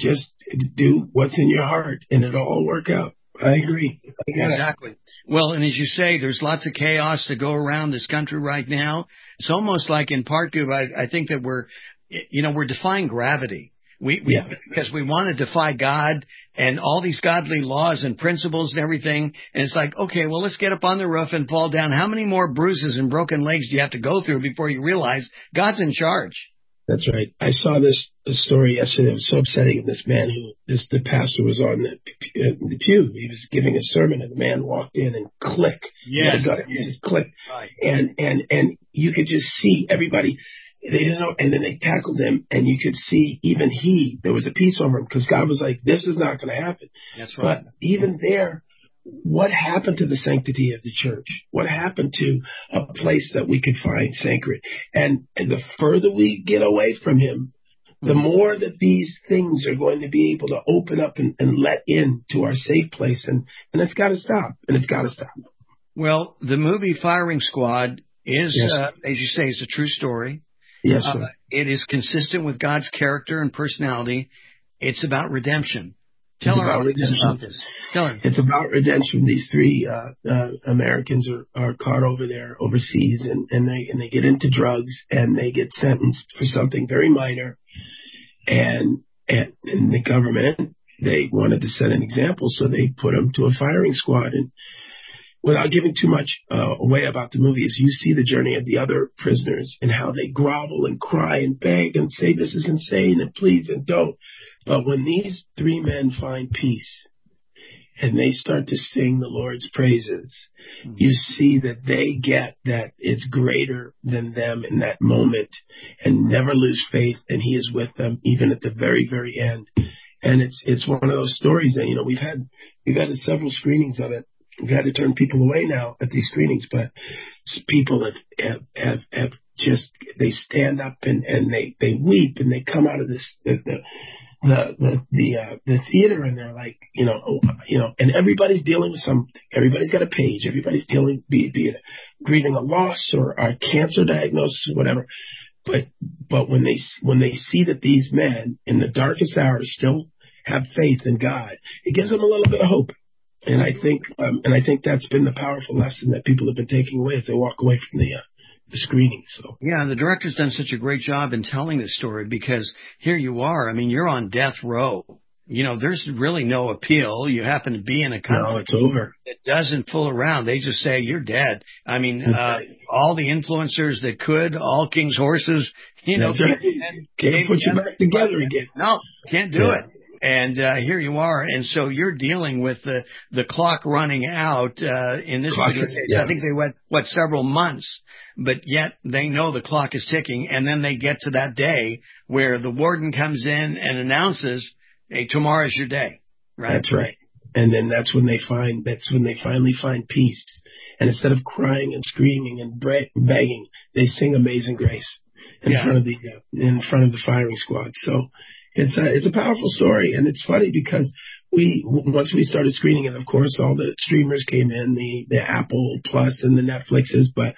do what's in your heart and it'll all work out. I agree. Exactly. Well, and as you say, there's lots of chaos to go around this country right now. It's almost like in part, I think that we're defying gravity. Because we want to defy God and all these godly laws and principles and everything. And it's like, okay, well, let's get up on the roof and fall down. How many more bruises and broken legs do you have to go through before you realize God's in charge? That's right. I saw this story yesterday. It was so upsetting. This man the pastor was on the pew. He was giving a sermon and the man walked in and click. Yes. Click. Right. And you could just see everybody. They didn't know, and then they tackled him, and you could see even there was a peace over him because God was like, this is not going to happen. That's right. But even there, what happened to the sanctity of the church? What happened to a place that we could find sacred? And the further we get away from him, the more that these things are going to be able to open up and let in to our safe place. And it's got to stop, and it's got to stop. Well, the movie Firing Squad is, as you say, it's a true story. Yes, sir. It is consistent with God's character and personality. It's about redemption. Tell our audience about this. Tell her. It's about redemption. These three Americans are caught over there overseas, and they get into drugs, and they get sentenced for something very minor. And the government, they wanted to set an example, so they put them to a firing squad. And without giving too much away about the movie, is you see the journey of the other prisoners and how they grovel and cry and beg and say, this is insane and please and don't. But when these three men find peace and they start to sing the Lord's praises, you see that they get that it's greater than them in that moment and never lose faith. And he is with them even at the very, very end. And it's one of those stories that, we've had several screenings of it. We've had to turn people away now at these screenings, but people have just, they stand up and they weep and they come out of this, the theater and they're like, and everybody's dealing with something. Everybody's got a page. Everybody's dealing, be it grieving a loss or a cancer diagnosis or whatever. But when they see that these men in the darkest hours still have faith in God, it gives them a little bit of hope. And I think that's been the powerful lesson that people have been taking away as they walk away from the screening. So yeah, the director's done such a great job in telling this story, because here you are. I mean, you're on death row. You know, there's really no appeal. You happen to be in a country it's over. that doesn't fool around. They just say you're dead. I mean, all the influencers that could, all King's horses, you know, can't put you back together again. No, can't do it. And here you are, and so you're dealing with the clock running out in this particular case. Yeah. I think they went several months, but yet they know the clock is ticking, and then they get to that day where the warden comes in and announces, "Hey, tomorrow's your day." Right? That's right. And then that's when they finally find peace. And instead of crying and screaming and begging, they sing "Amazing Grace" in front of the firing squad. So. It's a powerful story, and it's funny because once we started screening it, of course, all the streamers came in, the Apple Plus and the Netflixes, but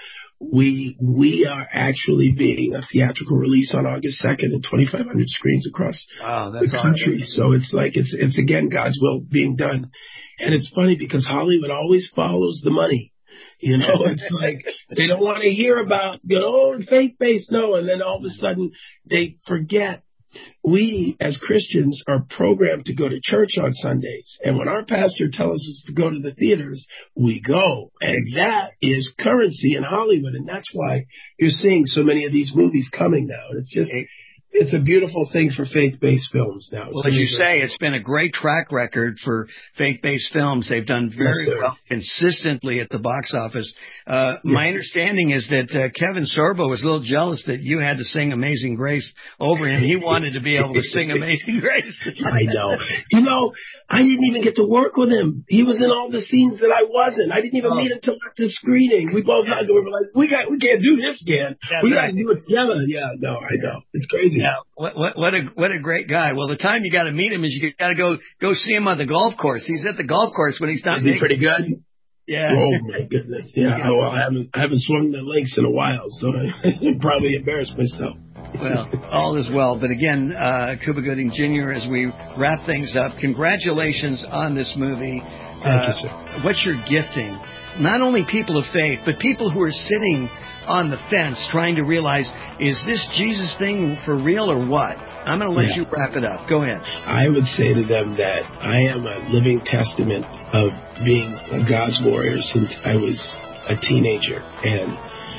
we are actually being a theatrical release on August 2nd in 2,500 screens across the country. So it's like it's again God's will being done, and it's funny because Hollywood always follows the money. You know, it's like they don't want to hear about faith-based, no, and then all of a sudden they forget. We, as Christians, are programmed to go to church on Sundays. And when our pastor tells us to go to the theaters, we go. And that is currency in Hollywood. And that's why you're seeing so many of these movies coming now. It's just... It's a beautiful thing for faith-based films now. Well, as you say, it's been a great track record for faith-based films. They've done very well consistently at the box office. My understanding is that Kevin Sorbo was a little jealous that you had to sing Amazing Grace over him. He wanted to be able to sing Amazing Grace. I know. You know, I didn't even get to work with him. He was in all the scenes that I wasn't. I didn't even meet him until after screening. We both hugged. We were like, we can't do this again. We got to do it together. Yeah, no, I know. It's crazy. Yeah, what a great guy. Well, the time you got to meet him is you got to go see him on the golf course. He's at the golf course when he's not. Is he pretty good? Yeah. Oh my goodness. Yeah. Well, I haven't swung the links in a while, so I probably embarrassed myself. Well, all is well. But again, Cuba Gooding Jr., as we wrap things up, congratulations on this movie. Thank you, sir. What's your gifting? Not only people of faith, but people who are sitting on the fence trying to realize, is this Jesus thing for real or what? I'm going to let you wrap it up. Go ahead. I would say to them that I am a living testament of being a God's warrior since I was a teenager. And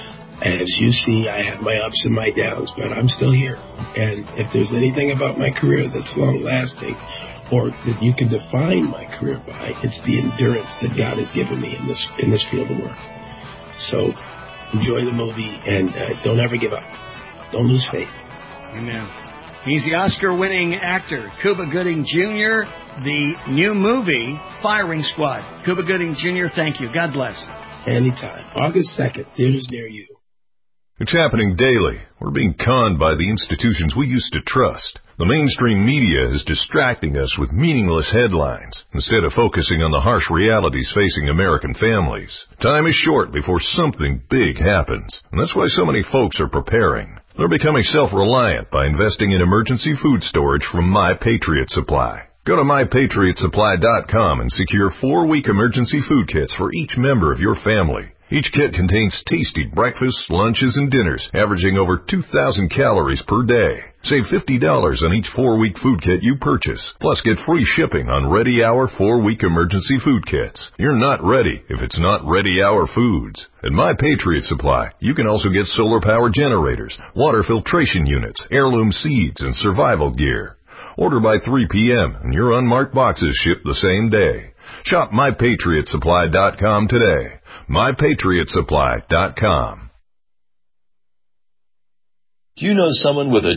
as you see, I have my ups and my downs, but I'm still here. And if there's anything about my career that's long-lasting or that you can define my career by, it's the endurance that God has given me in this field of work. So enjoy the movie and don't ever give up. Don't lose faith. Amen. He's the Oscar-winning actor, Cuba Gooding Jr., the new movie, Firing Squad. Cuba Gooding Jr., thank you. God bless. Anytime. August 2nd, theaters near you. It's happening daily. We're being conned by the institutions we used to trust. The mainstream media is distracting us with meaningless headlines instead of focusing on the harsh realities facing American families. Time is short before something big happens, and that's why so many folks are preparing. They're becoming self-reliant by investing in emergency food storage from My Patriot Supply. Go to MyPatriotSupply.com and secure 4-week emergency food kits for each member of your family. Each kit contains tasty breakfasts, lunches, and dinners, averaging over 2,000 calories per day. Save $50 on each 4-week food kit you purchase. Plus, get free shipping on Ready Hour 4-week emergency food kits. You're not ready if it's not Ready Hour Foods. At My Patriot Supply, you can also get solar power generators, water filtration units, heirloom seeds, and survival gear. Order by 3 p.m. and your unmarked boxes ship the same day. Shop MyPatriotSupply.com today. MyPatriotSupply.com. Do you know someone with a